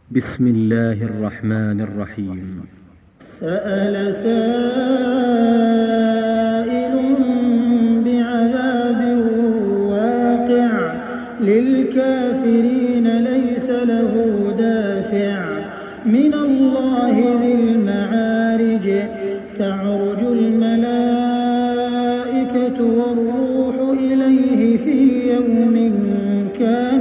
بسم الله الرحمن الرحيم. سأل سائل بعذاب واقع للكافرين ليس له دافع من الله ذي المعارج تعرج الملائكة والروح إليه في يوم كان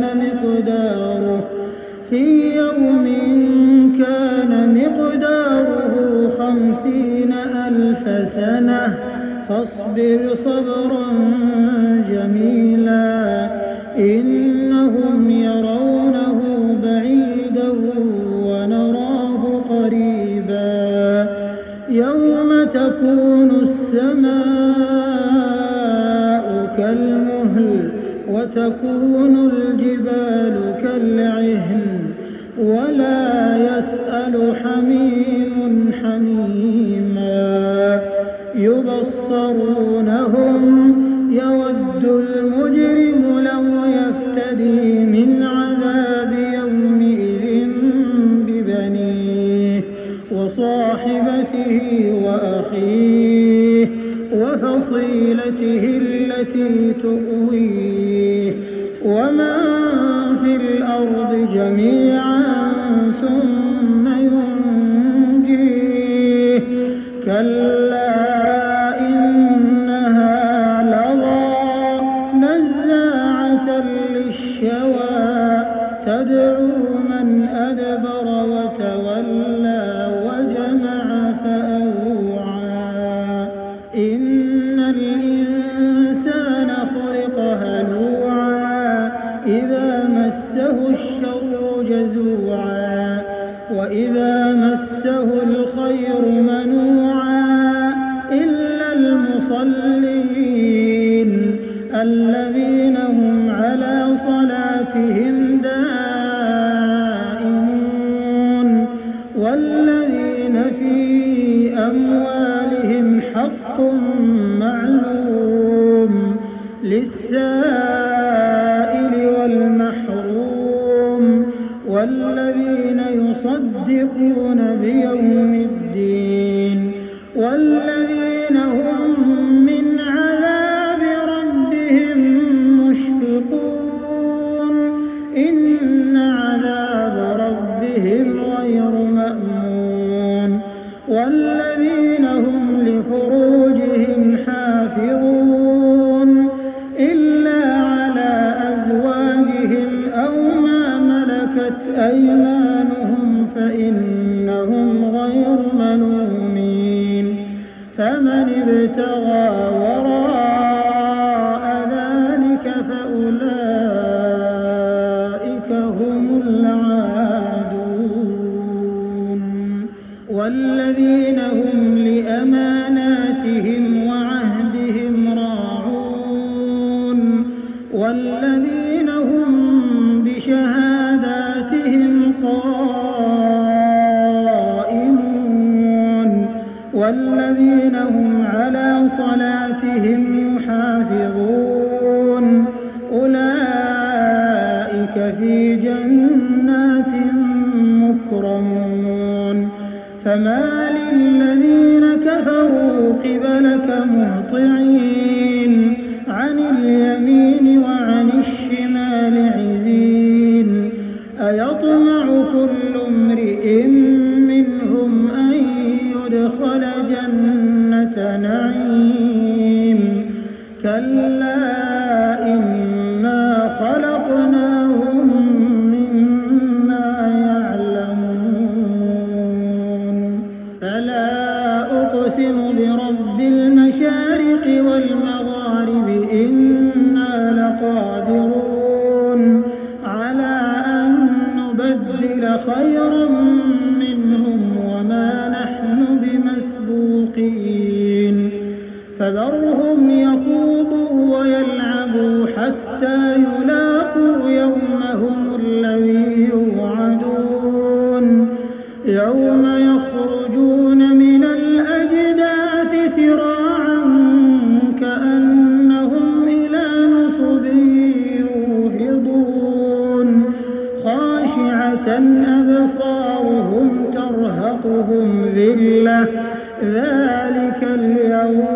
مقداره 50,000 سنة فاصبر صبرا جميلا إنهم يرونه بعيدا ونراه قريبا يوم تكون السماء كالمهل وتكون الجبال كالعهن ولا يسأل حميم حميما يبصرونهم يود المجرم لو يفتدي من عذاب يومئذ ببنيه وصاحبته وأخيه وفصيلته التي تؤويه ومن في الأرض جميعا ثم ينجيه كلا إنها لظى نزاعة للشوى تدعو من أدبر وتولى وجمع فأوعى إن الإنسان خلق هلوعا إذا مسه الشر جزوعا وإذا مسه الخير منوعا إلا المصلين الذين هم على صلاتهم دائمون والذين في أموالهم حق معلوم للسائل والمحروم والذين يصدقون بيوم الدين والذين هم من عذاب ربهم مشفقون إن عذاب ربهم غير مأمون والذين هم لفروجهم حافظون إلا على أزواجهم أو ما ملكت أيمانهم فإنهم غير ملومين فمن ابتغى وراء ذلك فأولئك هم العادون والذين هم لأماناتهم وعهدهم راعون والذين هم بشهاداتهم قائمون والذين هم على صلاتهم يحافظون أولئك في جنات مكرمون فما للذين كفروا قبلك مهطعين عن اليمين وعن الشمال عزين أيطمع كل امرئ منهم أن يدخل جنة نعيم كلا إنا خلقناهم مما يعلمون فلا أقسم برب المشارق والمغارب إنا لقادرون على أن نبدل خيرا منهم وما نحن بمسبوقين فذرهم يخوضوا ويلعبوا حتى يلاقوا يومهم الذي يوعدون يوم يخرجون من الأجداث سراعا كأنهم إلى نصب يوحضون خاشعة أبصارهم ترهقهم ذلة ذلك اليوم